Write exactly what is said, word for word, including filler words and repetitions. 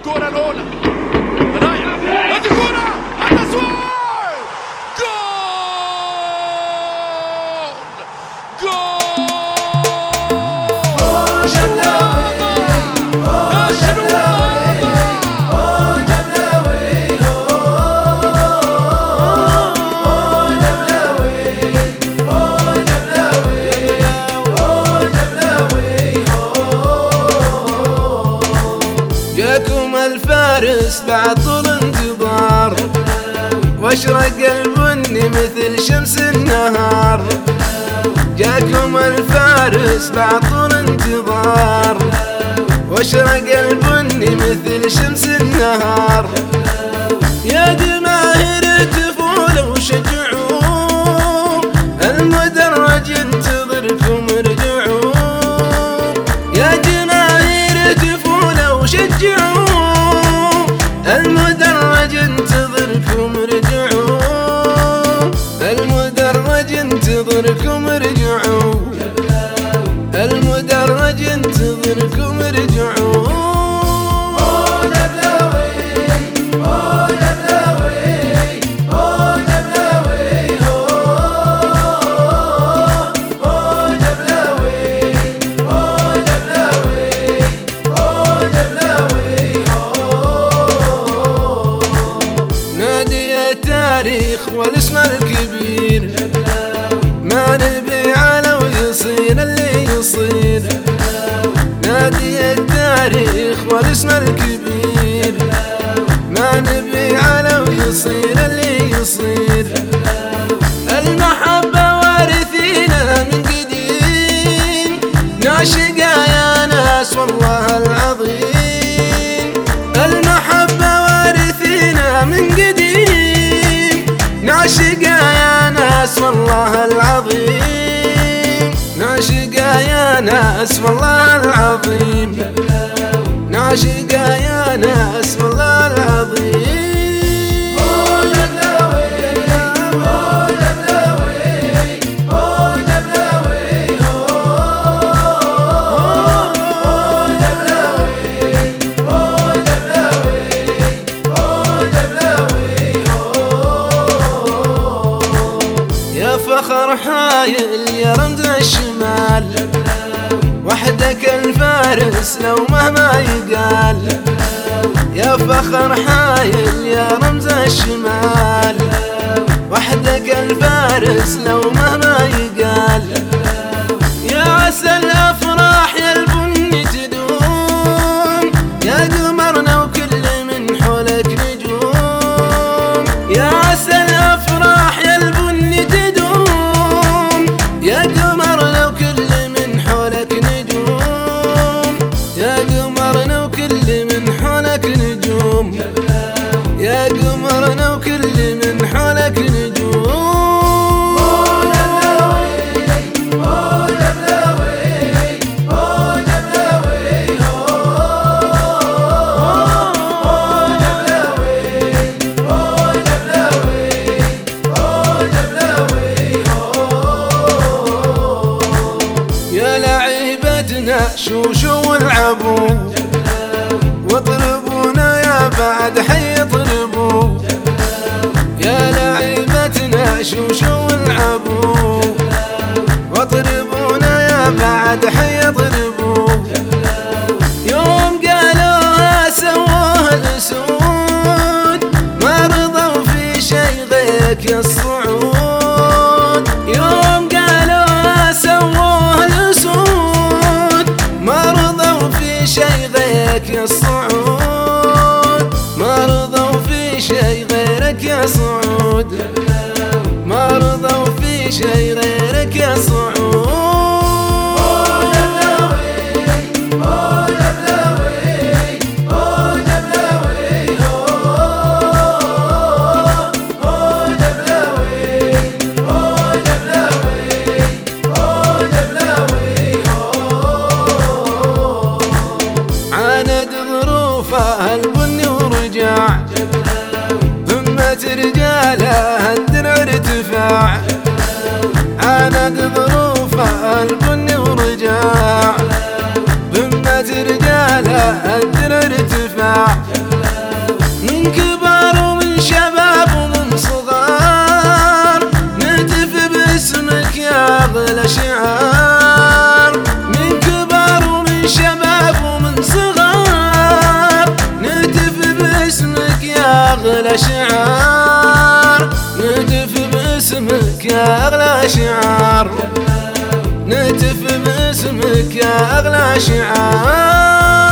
الكرة الأولى رايح، هذه كرة التسويق، جول جول جاكم الفارس بعد طول انتظار، واشرق البني مثل شمس النهار. جاكم الفارس بعد طول انتظار، واشرق البني مثل شمس النهار. يا جماهير الطفولة وشجعوا، المدرج ينتظركم ارجعوا. يا جماهير الطفولة وشجعوا، المدرج ينتظركم ارجعوا. المدرج ينتظركم ارجعوا، المدرج ينتظركم ارجعوا. التاريخ والاسم الكبير، ما نبي على ويصير اللي يصير. نادي التاريخ والاسم الكبير، ما نبي على ويصير اللي يصير. المحبة وارثينها من قديم، نعشقها يا ناس والله العظيم. المحبة وارثينها من قديم، نعشقها يا ناس والله العظيم. نعشقها يا ناس والله العظيم، نعشقها يا ناس والله العظيم. فخر حايل يا رمز الشمال، وحدك الفارس لو مهما يقال. يا فخر حايل يا رمز الشمال، وحدك الفارس لو مهما يقال. يا عسى الافراح يا البني تدوم، يا قمرنا وكل من حولك نجوم. يا عسى الافراح يا البني تدوم، يا قمرنا وكل من حولك نجوم. يا قمرنا وكل من حولك نجوم، يا قمرنا وكل من حولك نجوم. شوشوا والعبوا واطربونا يا بعد حي اطربوا. يا لعيبتنا شوشوا والعبوا واطربونا يا بعد حي اطربوا. يوم قالوها سووها الاسود، ما رضوا في شي غيرك يا الصعود. يوم قالوها سووها الاسود، ما رضوا في شي غيرك يا الصعود. ما رضوا في شي غيرك يا صعود، ما رضوا في شي غيرك يا صعود. البني ورجع همة رجاله الدرع ارتفاع. عاند ظروفه البني ورجع همة رجاله الدرع ارتفاع. أغلى شعار نهتف باسمك يا أغلى شعار نهتف باسمك يا أغلى شعار